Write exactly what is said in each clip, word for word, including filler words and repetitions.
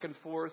and forth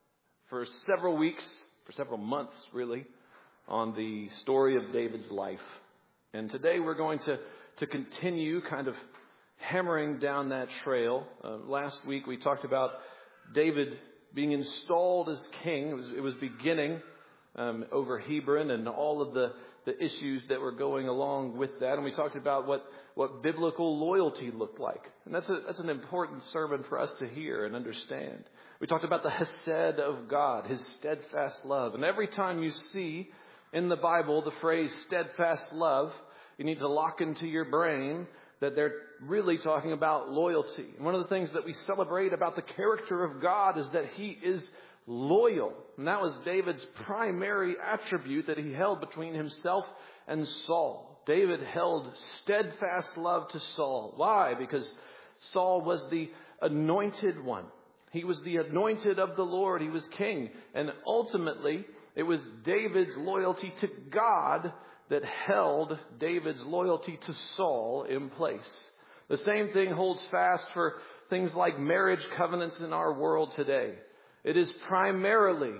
for several weeks, for several months really, on the story of David's life. And today we're going to, to continue kind of hammering down that trail. Uh, last week we talked about David being installed as king. It was, it was beginning um, over Hebron and all of the, the issues that were going along with that. And we talked about what, what biblical loyalty looked like. And that's, a, that's an important sermon for us to hear and understand. We talked about the hesed of God, his steadfast love. And every time you see in the Bible the phrase steadfast love, you need to lock into your brain that they're really talking about loyalty. And one of the things that we celebrate about the character of God is that he is loyal. And that was David's primary attribute that he held between himself and Saul. David held steadfast love to Saul. Why? Because Saul was the anointed one. He was the anointed of the Lord. He was king. And ultimately, it was David's loyalty to God that held David's loyalty to Saul in place. The same thing holds fast for things like marriage covenants in our world today. It is primarily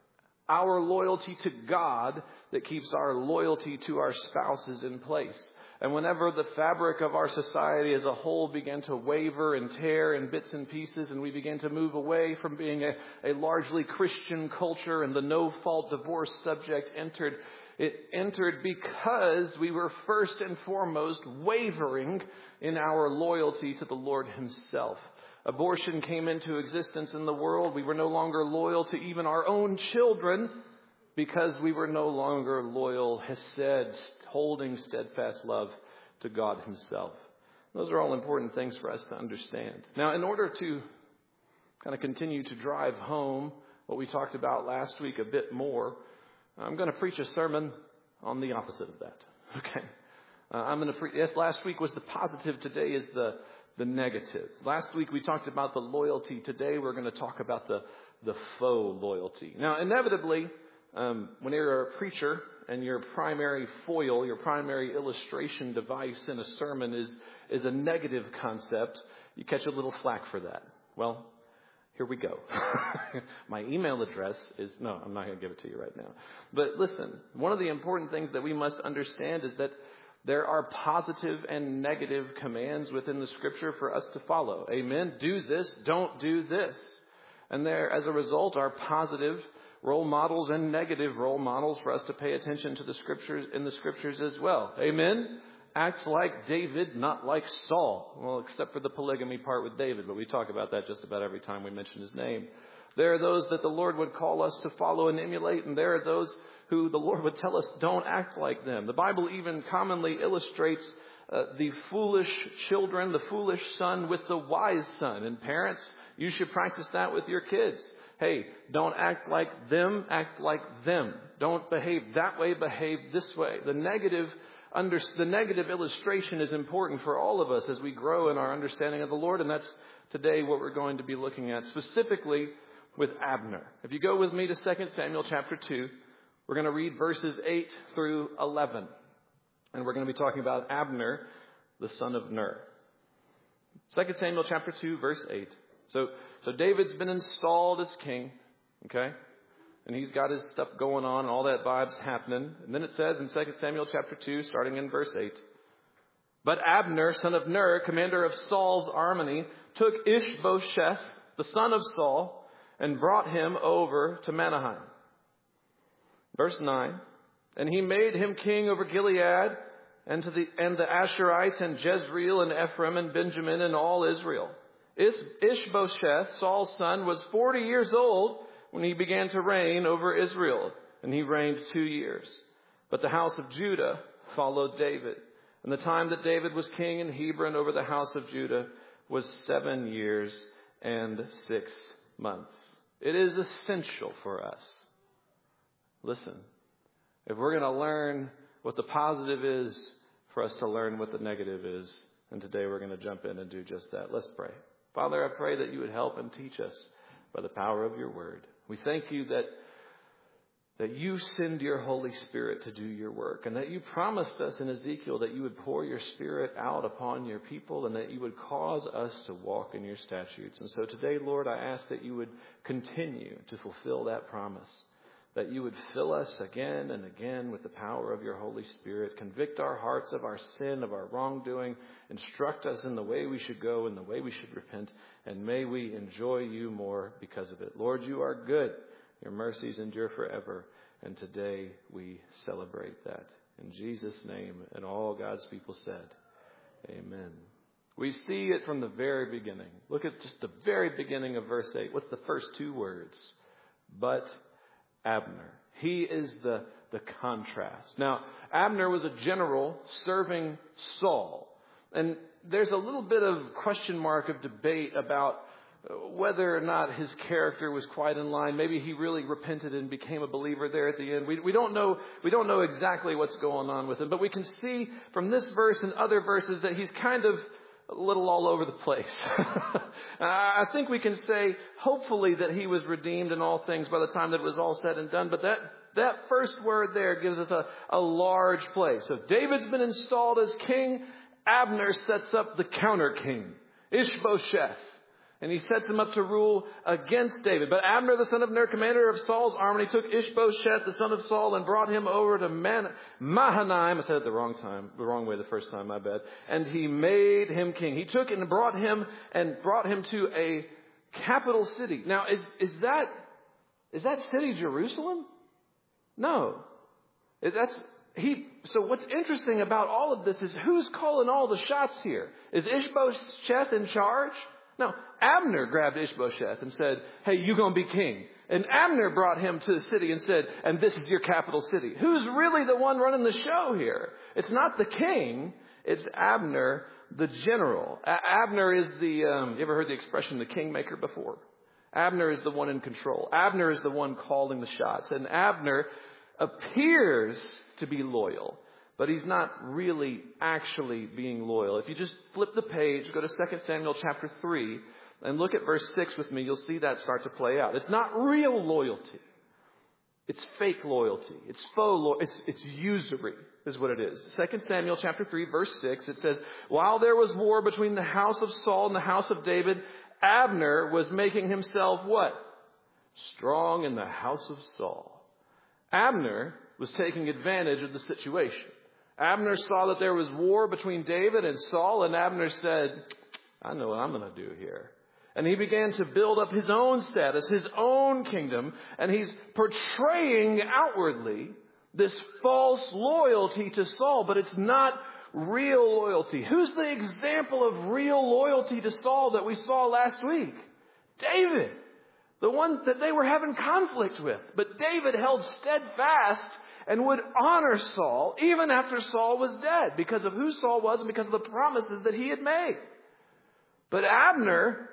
our loyalty to God that keeps our loyalty to our spouses in place. And whenever the fabric of our society as a whole began to waver and tear in bits and pieces, and we began to move away from being a, a largely Christian culture, and the no-fault divorce subject entered, it entered because we were first and foremost wavering in our loyalty to the Lord himself. Abortion came into existence in the world. We were no longer loyal to even our own children because we were no longer loyal, hesed, holding steadfast love to God himself. Those are all important things for us to understand. Now, in order to kind of continue to drive home what we talked about last week a bit more, I'm going to preach a sermon on the opposite of that. Okay. Uh, I'm going to preach. Yes, last week was the positive. Today is the the negative. Last week we talked about the loyalty. Today we're going to talk about the the faux loyalty. Now, inevitably, um, when you're a preacher and your primary foil, your primary illustration device in a sermon is is a negative concept, you catch a little flack for that. Well, here we go. My email address is, no, I'm not going to give it to you right now. But listen, one of the important things that we must understand is that there are positive and negative commands within the scripture for us to follow. Amen. Do this, don't do this. And there, as a result, are positive role models and negative role models for us to pay attention to the scriptures in the scriptures as well. Amen. Act like David, not like Saul. Well, except for the polygamy part with David, but we talk about that just about every time we mention his name. There are those that the Lord would call us to follow and emulate, and there are those who the Lord would tell us don't act like them. The Bible even commonly illustrates uh, the foolish children, the foolish son with the wise son. And parents, you should practice that with your kids. Hey, don't act like them, act like them. Don't behave that way, behave this way. The negative Under, the negative illustration is important for all of us as we grow in our understanding of the Lord, and that's today what we're going to be looking at, specifically with Abner. If you go with me to Second Samuel chapter two, we're going to read verses eight through eleven, and we're going to be talking about Abner, the son of Ner. Second Samuel chapter two, verse eight. So, so David's been installed as king, okay? And he's got his stuff going on and all that vibes happening. And then it says in Second Samuel chapter two, starting in verse eight, but Abner, son of Ner, commander of Saul's army, took Ishbosheth, the son of Saul, and brought him over to Mahanaim. Verse nine, and he made him king over Gilead and to the and the Asherites and Jezreel and Ephraim and Benjamin and all Israel. Is, Ishbosheth, Saul's son, was forty years old when he began to reign over Israel, and he reigned two years. But the house of Judah followed David. And the time that David was king in Hebron over the house of Judah was seven years and six months. It is essential for us. Listen, if we're going to learn what the positive is, for us to learn what the negative is. And today we're going to jump in and do just that. Let's pray. Father, I pray that you would help and teach us by the power of your word. We thank you that that you send your Holy Spirit to do your work, and that you promised us in Ezekiel that you would pour your Spirit out upon your people and that you would cause us to walk in your statutes. And so today, Lord, I ask that you would continue to fulfill that promise, that you would fill us again and again with the power of your Holy Spirit, convict our hearts of our sin, of our wrongdoing, instruct us in the way we should go and the way we should repent, and may we enjoy you more because of it. Lord, you are good. Your mercies endure forever, and today we celebrate that. In Jesus' name, and all God's people said, amen. We see it from the very beginning. Look at just the very beginning of verse eight. What's the first two words? But Abner. He is the, the contrast. Now, Abner was a general serving Saul. And there's a little bit of question mark of debate about whether or not his character was quite in line. Maybe he really repented and became a believer there at the end. We, we don't know, we don't know exactly what's going on with him, but we can see from this verse and other verses that he's kind of a little all over the place. I think we can say, hopefully, that he was redeemed in all things by the time that it was all said and done. But that, that first word there gives us a, a large place. So David's been installed as king. Abner sets up the counter king, Ishbosheth. And he sets him up to rule against David. But Abner, the son of Ner, commander of Saul's army, took Ishbosheth, the son of Saul, and brought him over to Man- Mahanaim. I said it the wrong time, the wrong way the first time, my bad. And he made him king. He took and brought him and brought him to a capital city. Now, is is that is that city Jerusalem? No, that's he. So what's interesting about all of this is who's calling all the shots here? Is Ishbosheth in charge? No, Abner grabbed Ishbosheth and said, hey, you're going to be king. And Abner brought him to the city and said, and this is your capital city. Who's really the one running the show here? It's not the king. It's Abner, the general. A- Abner is the, um, you ever heard the expression, the kingmaker before? Abner is the one in control. Abner is the one calling the shots. And Abner appears to be loyal, but he's not really actually being loyal. If you just flip the page, go to Second Samuel chapter three, and look at verse six with me, you'll see that start to play out. It's not real loyalty. It's fake loyalty. It's faux loyalty. It's, it's usury is what it is. Second Samuel chapter three, verse six, it says, while there was war between the house of Saul and the house of David, Abner was making himself what? Strong in the house of Saul. Abner was taking advantage of the situation. Abner saw that there was war between David and Saul, and Abner said, I know what I'm going to do here. And he began to build up his own status, his own kingdom, and he's portraying outwardly this false loyalty to Saul, but it's not real loyalty. Who's the example of real loyalty to Saul that we saw last week? David, the one that they were having conflict with. But David held steadfast and would honor Saul even after Saul was dead because of who Saul was and because of the promises that he had made. But Abner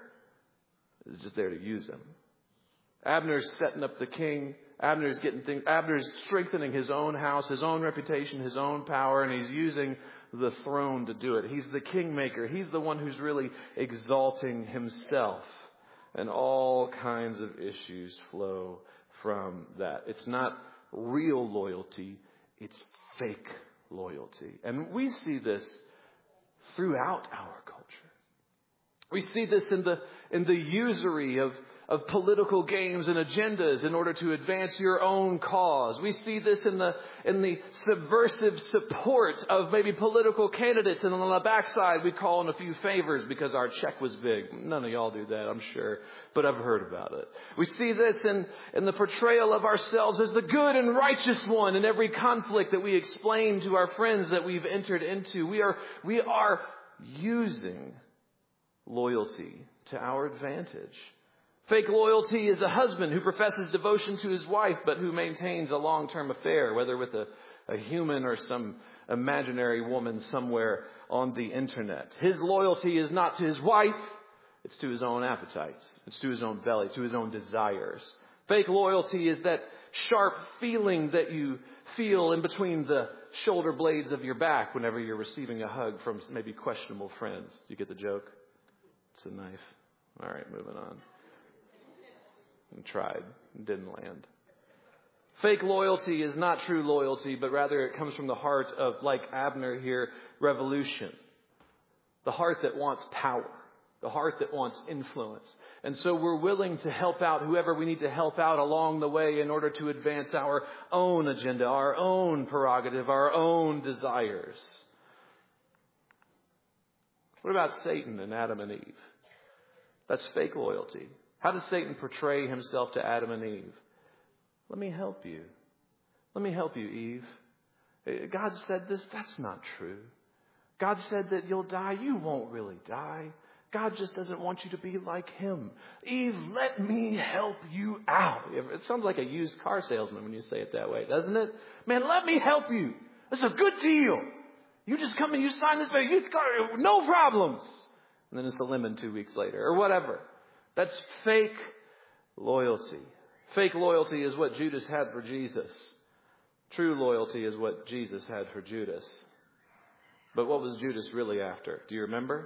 is just there to use him. Abner's setting up the king. Abner's getting things. Abner's strengthening his own house, his own reputation, his own power, and he's using the throne to do it. He's the kingmaker. He's the one who's really exalting himself. And all kinds of issues flow from that. It's not real loyalty, it's fake loyalty. And we see this throughout our culture. We see this in the in the usury of, of political games and agendas in order to advance your own cause. We see this in the in the subversive support of maybe political candidates, and on the backside we call in a few favors because our check was big. None of y'all do that, I'm sure, but I've heard about it. We see this in, in the portrayal of ourselves as the good and righteous one in every conflict that we explain to our friends that we've entered into. We are we are using loyalty to our advantage. Fake loyalty is a husband who professes devotion to his wife, but who maintains a long-term affair, whether with a, a human or some imaginary woman somewhere on the internet. His loyalty is not to his wife, it's to his own appetites. It's to his own belly, to his own desires. Fake loyalty is that sharp feeling that you feel in between the shoulder blades of your back whenever you're receiving a hug from maybe questionable friends. Do you get the joke? It's a knife. All right, moving on. And tried. Didn't land. Fake loyalty is not true loyalty, but rather it comes from the heart of, like Abner here, revolution. The heart that wants power. The heart that wants influence. And so we're willing to help out whoever we need to help out along the way in order to advance our own agenda, our own prerogative, our own desires. What about Satan and Adam and Eve? That's fake loyalty. How does Satan portray himself to Adam and Eve? Let me help you. Let me help you, Eve. God said this. That's not true. God said that you'll die. You won't really die. God just doesn't want you to be like him. Eve, let me help you out. It sounds like a used car salesman when you say it that way, doesn't it? Man, let me help you. It's a good deal. You just come and you sign this used car, no problems. And then it's a lemon two weeks later or whatever. That's fake loyalty. Fake loyalty is what Judas had for Jesus. True loyalty is what Jesus had for Judas. But what was Judas really after? Do you remember?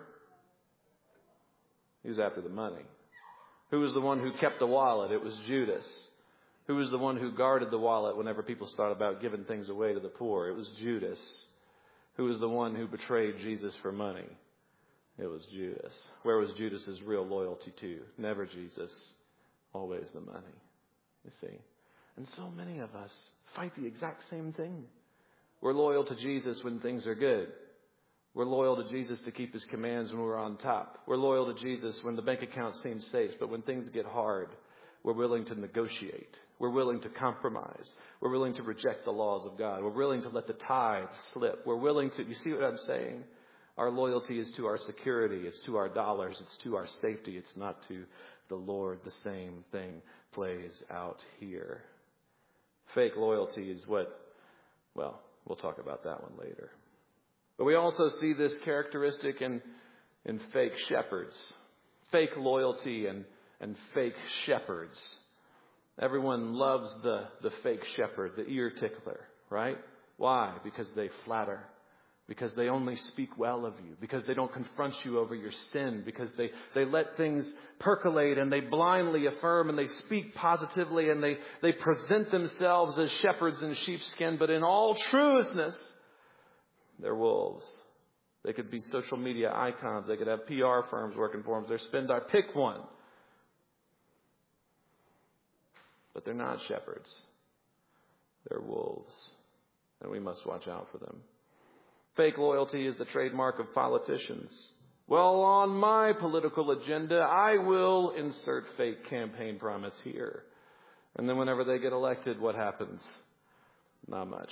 He was after the money. Who was the one who kept the wallet? It was Judas. Who was the one who guarded the wallet whenever people started about giving things away to the poor? It was Judas. Who was the one who betrayed Jesus for money? It was Judas. Where was Judas's real loyalty to? Never Jesus. Always the money. You see. And so many of us fight the exact same thing. We're loyal to Jesus when things are good. We're loyal to Jesus to keep his commands when we're on top. We're loyal to Jesus when the bank account seems safe. But when things get hard, we're willing to negotiate. We're willing to compromise. We're willing to reject the laws of God. We're willing to let the tithe slip. We're willing to, you see what I'm saying? Our loyalty is to our security. It's to our dollars. It's to our safety. It's not to the Lord. The same thing plays out here. Fake loyalty is what, well, we'll talk about that one later. But we also see this characteristic in, in fake shepherds. Fake loyalty and, and fake shepherds. Everyone loves the, the fake shepherd, the ear tickler, right? Why? Because they flatter. Because they only speak well of you. Because they don't confront you over your sin. Because they, they let things percolate and they blindly affirm and they speak positively and they, they present themselves as shepherds in sheepskin. But in all truthfulness, they're wolves. They could be social media icons. They could have P R firms working for them. They're spend our pick one. But they're not shepherds. They're wolves. And we must watch out for them. Fake loyalty is the trademark of politicians. Well, on my political agenda, I will insert fake campaign promise here. And then whenever they get elected, what happens? Not much.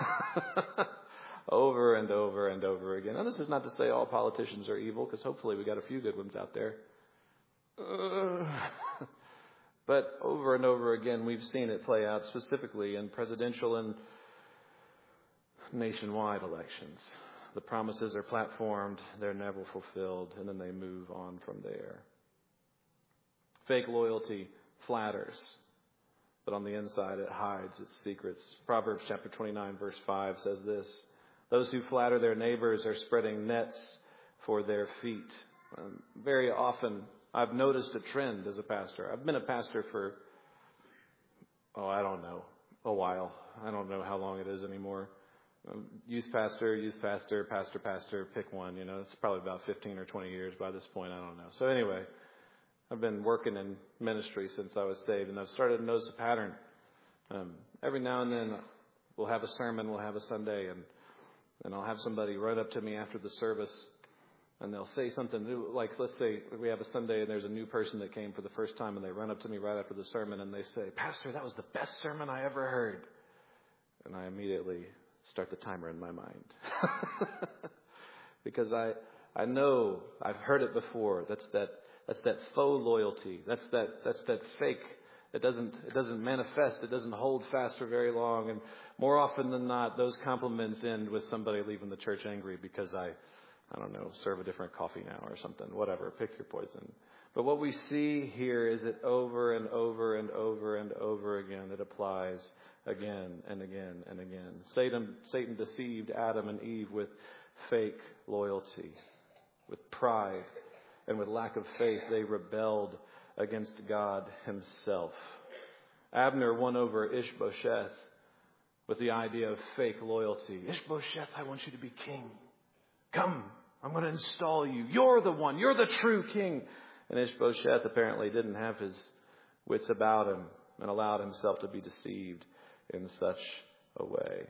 Over and over and over again. And this is not to say all politicians are evil, because hopefully we got a few good ones out there. Uh, but over and over again, we've seen it play out specifically in presidential and nationwide elections. The promises are platformed, they're never fulfilled, and then they move on from there. Fake loyalty flatters, but on the inside it hides its secrets. Proverbs chapter twenty-nine verse five says this: those who flatter their neighbors are spreading nets for their feet. Um, very often I've noticed a trend as a pastor. I've been a pastor for, oh, I don't know, a while. I don't know how long it is anymore. Um, youth pastor, youth pastor, pastor, pastor, pick one. You know, it's probably about fifteen or twenty years by this point. I don't know. So anyway, I've been working in ministry since I was saved, and I've started to notice a pattern. Um, every now and then we'll have a sermon, we'll have a Sunday, and and I'll have somebody run up to me after the service, and they'll say something new. Like, let's say we have a Sunday and there's a new person that came for the first time, and they run up to me right after the sermon and they say, "Pastor, that was the best sermon I ever heard." And I immediately start the timer in my mind. Because I I know, I've heard it before. That's that that's that faux loyalty. That's that that's that fake. It doesn't it doesn't manifest. It doesn't hold fast for very long. And more often than not, those compliments end with somebody leaving the church angry because I, I don't know, serve a different coffee now or something. Whatever, pick your poison. But what we see here is that over and over and over and over again, it applies again and again and again. Satan, Satan deceived Adam and Eve with fake loyalty, with pride, and with lack of faith. They rebelled against God himself. Abner won over Ishbosheth with the idea of fake loyalty. Ishbosheth, I want you to be king. Come, I'm going to install you. You're the one. You're the true king. And Ishbosheth apparently didn't have his wits about him and allowed himself to be deceived in such a way.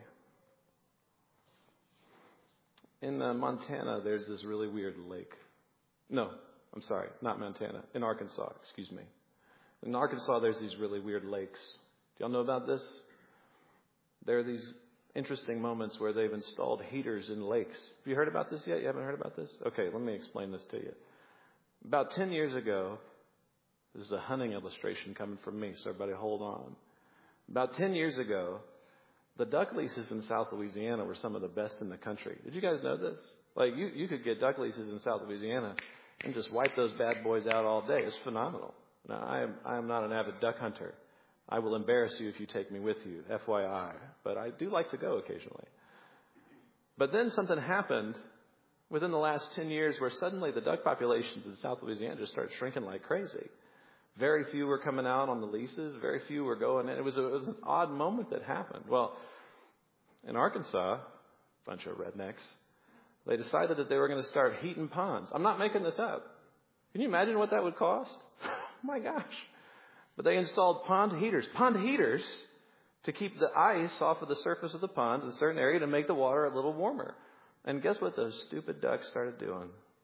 In uh, Montana, there's this really weird lake. No, I'm sorry, not Montana. In Arkansas, excuse me. In Arkansas, there's these really weird lakes. Do y'all know about this? There are these interesting moments where they've installed heaters in lakes. Have you heard about this yet? You haven't heard about this? Okay, let me explain this to you. About ten years ago, this is a hunting illustration coming from me, so everybody hold on. About ten years ago, the duck leases in South Louisiana were some of the best in the country. Did you guys know this? Like, you, you could get duck leases in South Louisiana and just wipe those bad boys out all day. It's phenomenal. Now, I am, I am not an avid duck hunter. I will embarrass you if you take me with you, F Y I. But I do like to go occasionally. But then something happened within the last ten years where suddenly the duck populations in South Louisiana just started shrinking like crazy. Very few were coming out on the leases. Very few were going in. It was, a, it was an odd moment that happened. Well, in Arkansas, a bunch of rednecks, they decided that they were going to start heating ponds. I'm not making this up. Can you imagine what that would cost? Oh my gosh. But they installed pond heaters. Pond heaters to keep the ice off of the surface of the pond in a certain area to make the water a little warmer. And guess what those stupid ducks started doing?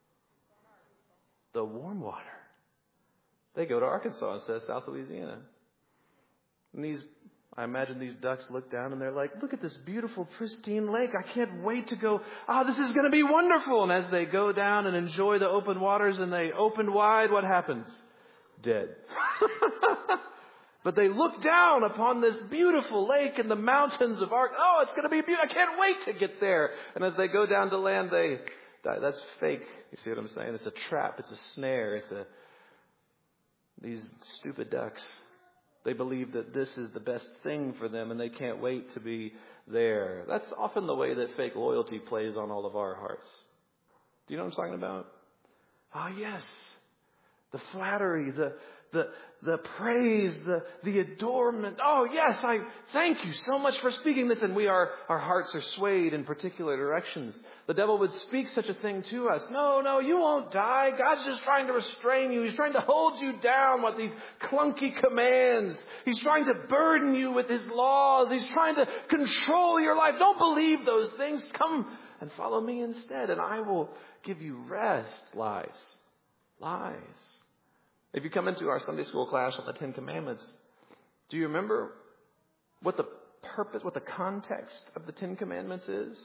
The warm water. They go to Arkansas instead of South Louisiana. And these, I imagine these ducks look down and they're like, look at this beautiful, pristine lake. I can't wait to go. Ah, oh, this is going to be wonderful. And as they go down and enjoy the open waters and they open wide, what happens? Dead. But they look down upon this beautiful lake and the mountains of Ark. Oh, it's going to be beautiful. I can't wait to get there. And as they go down to land, they die. That's fake. You see what I'm saying? It's a trap. It's a snare. It's a, these stupid ducks. They believe that this is the best thing for them and they can't wait to be there. That's often the way that fake loyalty plays on all of our hearts. Do you know what I'm talking about? Ah, yes. The flattery, the the the praise, the the adornment. Oh, yes, I thank you so much for speaking this. And we are, our hearts are swayed in particular directions. The devil would speak such a thing to us. No, no, you won't die. God's just trying to restrain you. He's trying to hold you down with these clunky commands. He's trying to burden you with his laws. He's trying to control your life. Don't believe those things. Come and follow me instead, and I will give you rest. Lies. Lies. If you come into our Sunday school class on the Ten Commandments, do you remember what the purpose, what the context of the Ten Commandments is?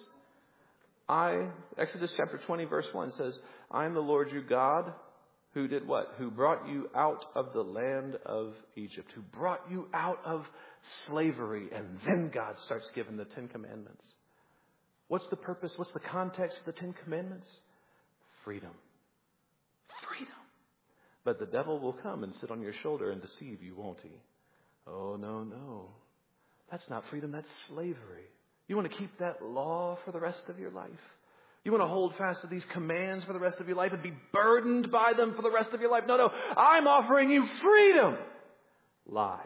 I, Exodus chapter twenty verse one says, I am the Lord your God who did what? Who brought you out of the land of Egypt, who brought you out of slavery. And then God starts giving the Ten Commandments. What's the purpose? What's the context of the Ten Commandments? Freedom. Freedom. But the devil will come and sit on your shoulder and deceive you, won't he? Oh, no, no. That's not freedom. That's slavery. You want to keep that law for the rest of your life? You want to hold fast to these commands for the rest of your life and be burdened by them for the rest of your life? No, no. I'm offering you freedom. Lies.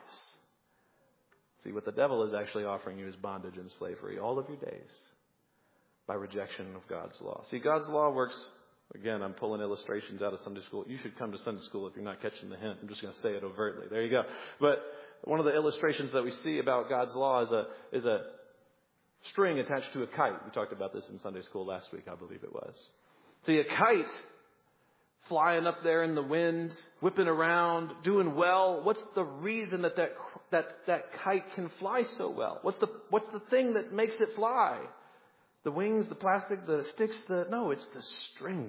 See, what the devil is actually offering you is bondage and slavery all of your days by rejection of God's law. See, God's law works. Again, I'm pulling illustrations out of Sunday school. You should come to Sunday school if you're not catching the hint. I'm just going to say it overtly. There you go. But one of the illustrations that we see about God's law is a is a string attached to a kite. We talked about this in Sunday school last week, I believe it was. See, a kite flying up there in the wind, whipping around, doing well. What's the reason that that that, that kite can fly so well? What's the what's the thing that makes it fly? The wings, the plastic, the sticks, the... No, it's the string.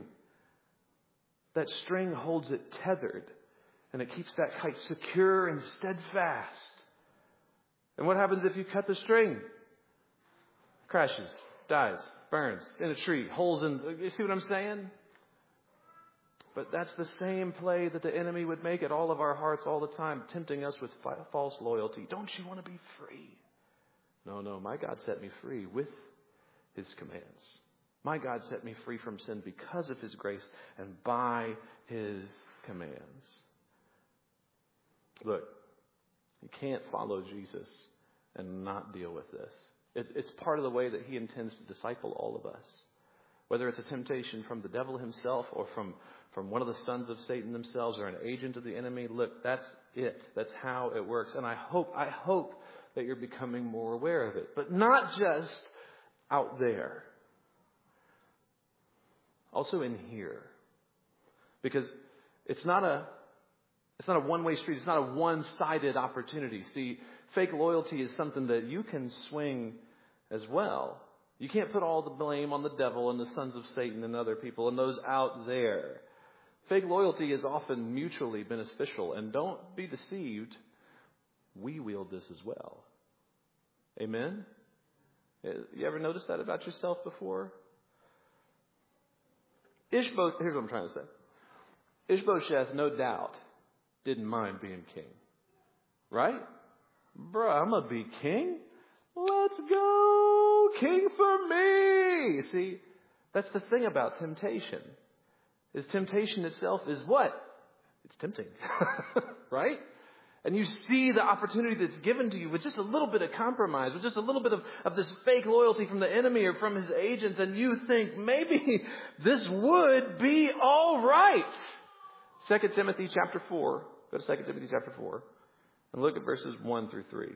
That string holds it tethered. And it keeps that kite secure and steadfast. And what happens if you cut the string? Crashes, dies, burns, in a tree, holes in... You see what I'm saying? But that's the same play that the enemy would make at all of our hearts all the time, tempting us with false loyalty. Don't you want to be free? No, no, my God set me free with his commands. My God set me free from sin because of his grace and by his commands. Look, you can't follow Jesus and not deal with this. It's, it's part of the way that he intends to disciple all of us. Whether it's a temptation from the devil himself or from, from one of the sons of Satan themselves or an agent of the enemy, look, that's it. That's how it works. And I hope, I hope that you're becoming more aware of it. But not just out there. Also in here. Because it's not a it's not a one-way street. It's not a one-sided opportunity. See, fake loyalty is something that you can swing as well. You can't put all the blame on the devil and the sons of Satan and other people and those out there. Fake loyalty is often mutually beneficial. And don't be deceived. We wield this as well. Amen? You ever noticed that about yourself before? Ishbosheth, here's what I'm trying to say. Ishbosheth, no doubt, didn't mind being king. Right? Bruh, I'm going to be king? Let's go! King for me! See, that's the thing about temptation. Is temptation itself is what? It's tempting. Right? And you see the opportunity that's given to you with just a little bit of compromise, with just a little bit of, of this fake loyalty from the enemy or from his agents, and you think, maybe this would be all right. Second Timothy chapter four. Go to Second Timothy chapter four and look at verses one through three.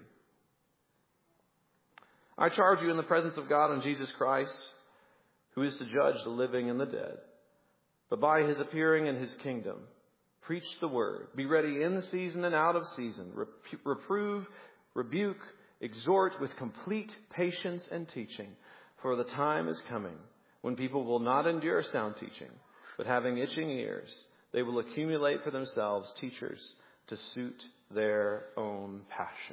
I charge you in the presence of God and Jesus Christ, who is to judge the living and the dead, but by his appearing in his kingdom, preach the word. Be ready in season and out of season. Reprove, rebuke, exhort with complete patience and teaching. For the time is coming when people will not endure sound teaching, but having itching ears, they will accumulate for themselves teachers to suit their own passion.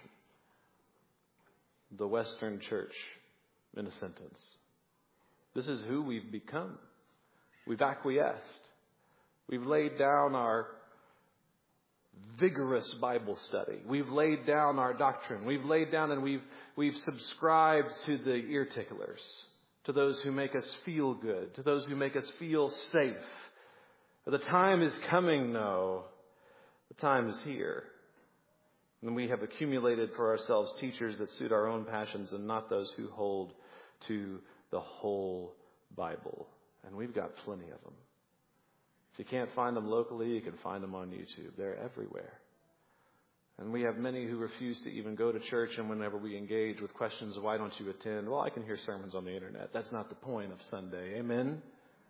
The Western church, in a sentence. This is who we've become. We've acquiesced. We've laid down our vigorous Bible study. We've laid down our doctrine. We've laid down and we've we've subscribed to the ear ticklers, to those who make us feel good, to those who make us feel safe. The time is coming, no. The time is here. And we have accumulated for ourselves teachers that suit our own passions and not those who hold to the whole Bible. And we've got plenty of them. If you can't find them locally, you can find them on YouTube. They're everywhere. And we have many who refuse to even go to church, and whenever we engage with questions of why don't you attend, well, I can hear sermons on the internet. That's not the point of Sunday. Amen?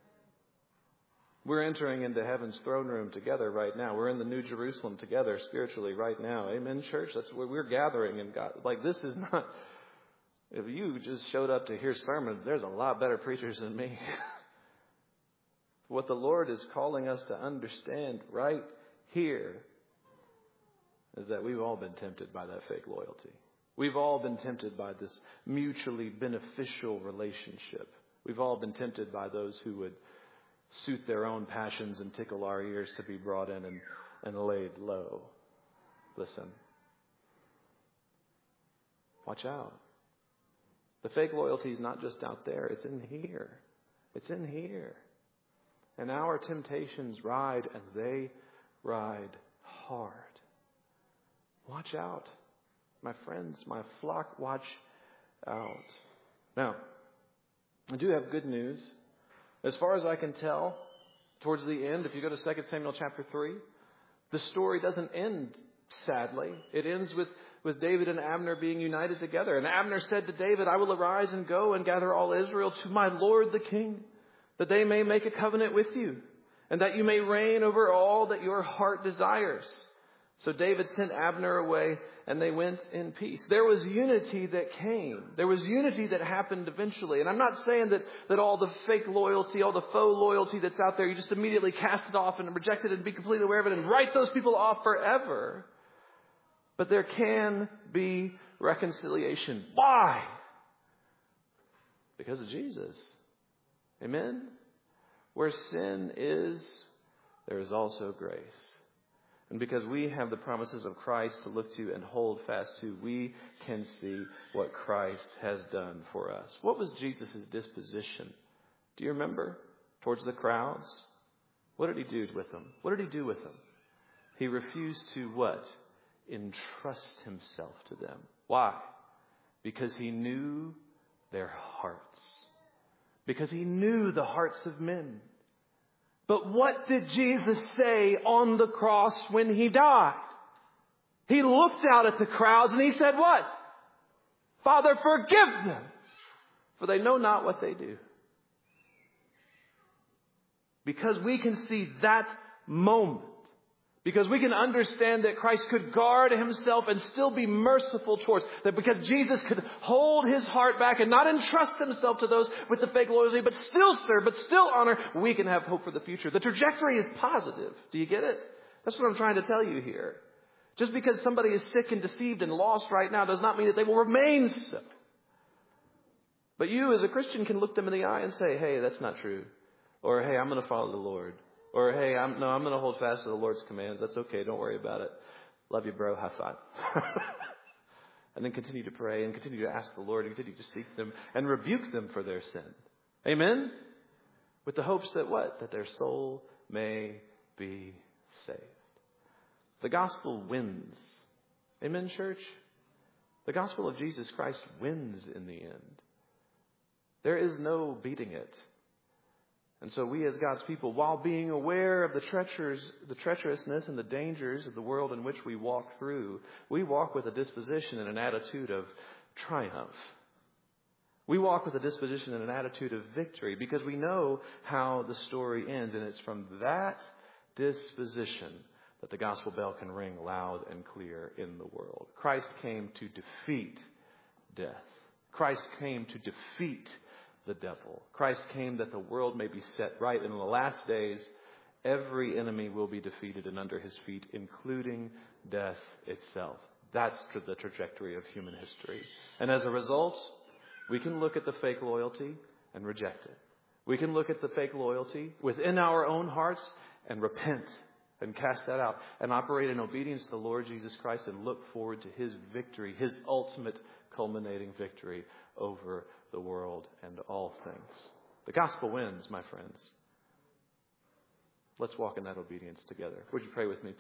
We're entering into heaven's throne room together right now. We're in the New Jerusalem together spiritually right now. Amen, church? That's where we're gathering. And God, like, this is not, if you just showed up to hear sermons, there's a lot better preachers than me. What the Lord is calling us to understand right here is that we've all been tempted by that fake loyalty. We've all been tempted by this mutually beneficial relationship. We've all been tempted by those who would suit their own passions and tickle our ears to be brought in and, and laid low. Listen. Watch out. The fake loyalty is not just out there. It's in here. It's in here. And our temptations ride, and they ride hard. Watch out. My friends, my flock, watch out. Now, I do have good news. As far as I can tell, towards the end, if you go to Second Samuel chapter three, the story doesn't end sadly. It ends with, with David and Abner being united together. And Abner said to David, I will arise and go and gather all Israel to my Lord the king, that they may make a covenant with you, and that you may reign over all that your heart desires. So David sent Abner away, and they went in peace. There was unity that came. There was unity that happened eventually. And I'm not saying that, that all the fake loyalty, all the faux loyalty that's out there, you just immediately cast it off and reject it and be completely aware of it and write those people off forever. But there can be reconciliation. Why? Because of Jesus. Amen? Where sin is, there is also grace. And because we have the promises of Christ to look to and hold fast to, we can see what Christ has done for us. What was Jesus' disposition? Do you remember? Towards the crowds? What did he do with them? What did he do with them? He refused to what? entrust himself to them. Why? Because he knew their hearts. Because he knew the hearts of men. But what did Jesus say on the cross when he died? He looked out at the crowds and he said what? Father, forgive them, for they know not what they do. Because we can see that moment. Because we can understand that Christ could guard himself and still be merciful towards. That because Jesus could hold his heart back and not entrust himself to those with the fake loyalty, but still serve, but still honor, we can have hope for the future. The trajectory is positive. Do you get it? That's what I'm trying to tell you here. Just because somebody is sick and deceived and lost right now does not mean that they will remain so. But you as a Christian can look them in the eye and say, hey, that's not true. Or, hey, I'm going to follow the Lord. Or, hey, I'm, no, I'm going to hold fast to the Lord's commands. That's okay. Don't worry about it. Love you, bro. High five. And then continue to pray and continue to ask the Lord and continue to seek them and rebuke them for their sin. Amen? With the hopes that what? That their soul may be saved. The gospel wins. Amen, church? The gospel of Jesus Christ wins in the end. There is no beating it. And so we as God's people, while being aware of the treacherous, the treacherousness and the dangers of the world in which we walk through, we walk with a disposition and an attitude of triumph. We walk with a disposition and an attitude of victory because we know how the story ends. And it's from that disposition that the gospel bell can ring loud and clear in the world. Christ came to defeat death. Christ came to defeat the devil. Christ came that the world may be set right. And in the last days, every enemy will be defeated and under his feet, including death itself. That's the trajectory of human history. And as a result, we can look at the fake loyalty and reject it. We can look at the fake loyalty within our own hearts and repent and cast that out and operate in obedience to the Lord Jesus Christ and look forward to his victory, his ultimate culminating victory over the world and all things. The gospel wins, my friends. Let's walk in that obedience together. Would you pray with me?